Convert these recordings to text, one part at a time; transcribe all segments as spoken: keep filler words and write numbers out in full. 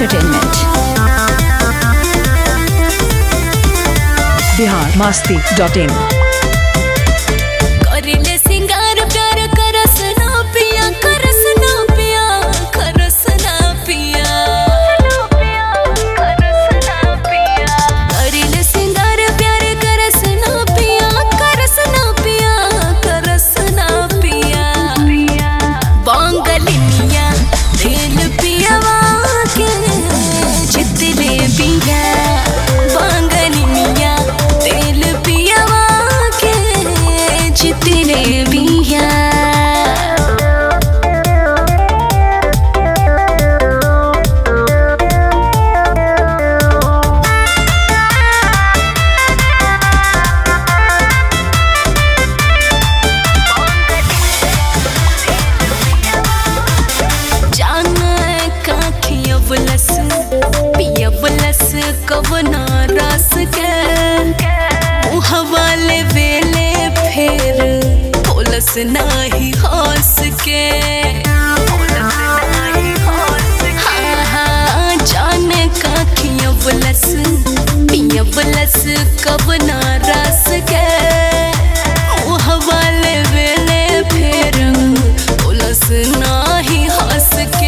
Entertainment. Bihar Masti dot in. करिले सिंगार प्यार करस ना पिया करस ना पिया करस ना पिया करिले सिंगार प्यार करस ना पिया करस ना पिया करस ना पिया बांगलिया दिल पिया के जितने पिया बांगलिया दिल पिया के जितने पिया पियवलस पियवलस कवना रस के मुहवाले वेले फेर बोलस नाही हंस के हाँ हाँ जाने का खियवलस पियवलस कवना रस के मुहवाले वेले फेर बोलस नाही हंस के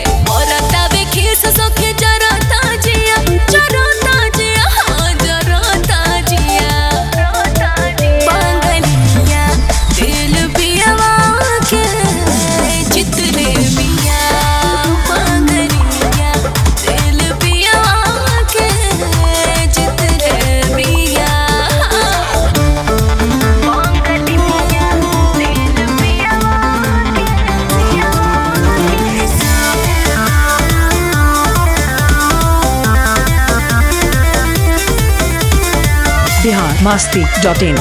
बिहार मस्ती डॉट इन।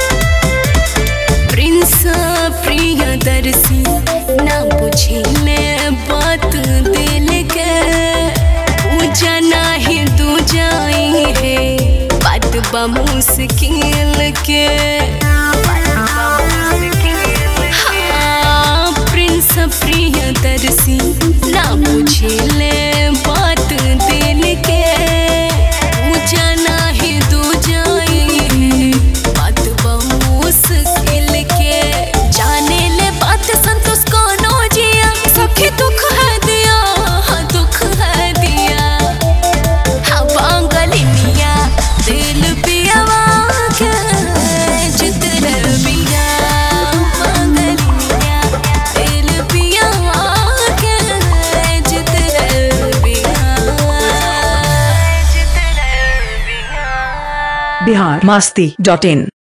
प्रिंस प्रियदर्शी ना बुझिले बात दिल के पूजा नाही दू जाई है बात बा मुश्किल के हाँ प्रिंस प्रियदर्शी ना बुझिले बात दिल के पूजा नाही दू दुख है दिया दुख है दिया हाँ बांगलिया दिल पिया के जितने पिया बांगलिया दिल पिया के जितने पिया बिहार मस्ती डॉट इन।